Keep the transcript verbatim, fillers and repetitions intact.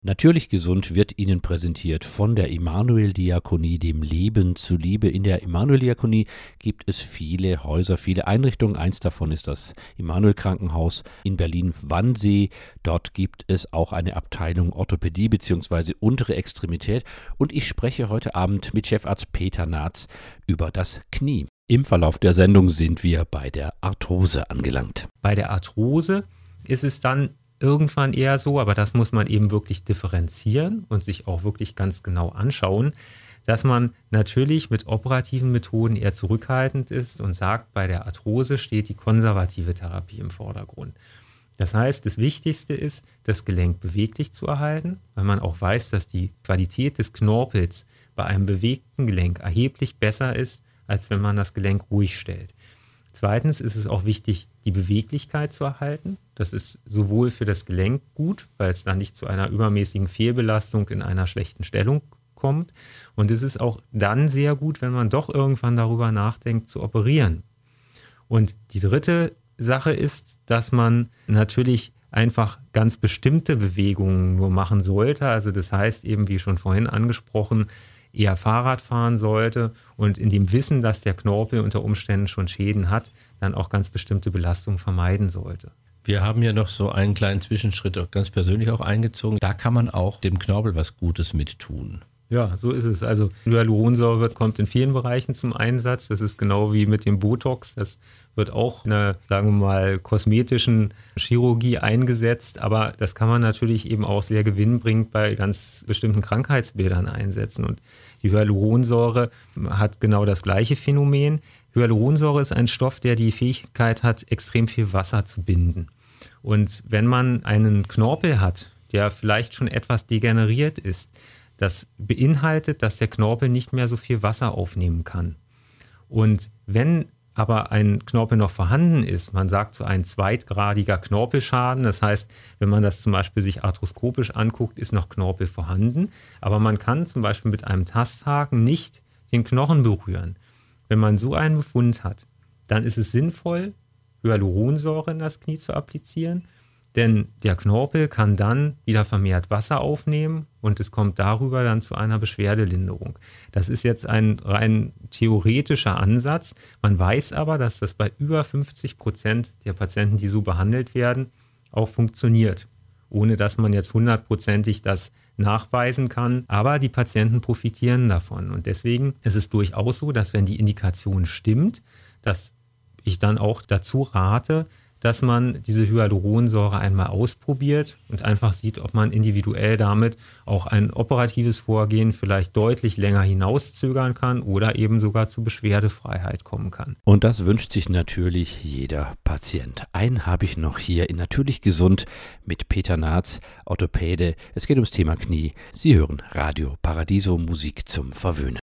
Natürlich gesund wird Ihnen präsentiert von der Immanuel-Diakonie, dem Leben zuliebe. In der Immanuel-Diakonie gibt es viele Häuser, viele Einrichtungen. Eins davon ist das Immanuel-Krankenhaus in Berlin-Wannsee. Dort gibt es auch eine Abteilung Orthopädie bzw. untere Extremität. Und ich spreche heute Abend mit Chefarzt Peter Naatz über das Knie. Im Verlauf der Sendung sind wir bei der Arthrose angelangt. Bei der Arthrose ist es dann irgendwann eher so, aber das muss man eben wirklich differenzieren und sich auch wirklich ganz genau anschauen, dass man natürlich mit operativen Methoden eher zurückhaltend ist und sagt, bei der Arthrose steht die konservative Therapie im Vordergrund. Das heißt, das Wichtigste ist, das Gelenk beweglich zu erhalten, weil man auch weiß, dass die Qualität des Knorpels bei einem bewegten Gelenk erheblich besser ist, als wenn man das Gelenk ruhig stellt. Zweitens ist es auch wichtig, die Beweglichkeit zu erhalten. Das ist sowohl für das Gelenk gut, weil es dann nicht zu einer übermäßigen Fehlbelastung in einer schlechten Stellung kommt. Und es ist auch dann sehr gut, wenn man doch irgendwann darüber nachdenkt, zu operieren. Und die dritte Sache ist, dass man natürlich einfach ganz bestimmte Bewegungen nur machen sollte. Also das heißt eben, wie schon vorhin angesprochen, eher Fahrrad fahren sollte und in dem Wissen, dass der Knorpel unter Umständen schon Schäden hat, dann auch ganz bestimmte Belastungen vermeiden sollte. Wir haben ja noch so einen kleinen Zwischenschritt auch ganz persönlich auch eingezogen. Da kann man auch dem Knorpel was Gutes mit tun. Ja, so ist es. Also Hyaluronsäure kommt in vielen Bereichen zum Einsatz. Das ist genau wie mit dem Botox. Das wird auch in einer, sagen wir mal, kosmetischen Chirurgie eingesetzt. Aber das kann man natürlich eben auch sehr gewinnbringend bei ganz bestimmten Krankheitsbildern einsetzen. Und die Hyaluronsäure hat genau das gleiche Phänomen. Hyaluronsäure ist ein Stoff, der die Fähigkeit hat, extrem viel Wasser zu binden. Und wenn man einen Knorpel hat, der vielleicht schon etwas degeneriert ist, das beinhaltet, dass der Knorpel nicht mehr so viel Wasser aufnehmen kann. Und wenn aber ein Knorpel noch vorhanden ist, man sagt so ein zweitgradiger Knorpelschaden, das heißt, wenn man das zum Beispiel sich arthroskopisch anguckt, ist noch Knorpel vorhanden, aber man kann zum Beispiel mit einem Tasthaken nicht den Knochen berühren. Wenn man so einen Befund hat, dann ist es sinnvoll, Hyaluronsäure in das Knie zu applizieren, denn der Knorpel kann dann wieder vermehrt Wasser aufnehmen und es kommt darüber dann zu einer Beschwerdelinderung. Das ist jetzt ein rein theoretischer Ansatz. Man weiß aber, dass das bei über fünfzig Prozent der Patienten, die so behandelt werden, auch funktioniert, ohne dass man jetzt hundertprozentig das nachweisen kann. Aber die Patienten profitieren davon. Und deswegen ist es durchaus so, dass wenn die Indikation stimmt, dass ich dann auch dazu rate, dass man diese Hyaluronsäure einmal ausprobiert und einfach sieht, ob man individuell damit auch ein operatives Vorgehen vielleicht deutlich länger hinauszögern kann oder eben sogar zu Beschwerdefreiheit kommen kann. Und das wünscht sich natürlich jeder Patient. Einen habe ich noch hier in Natürlich Gesund mit Peter Naatz, Orthopäde. Es geht ums Thema Knie. Sie hören Radio Paradiso, Musik zum Verwöhnen.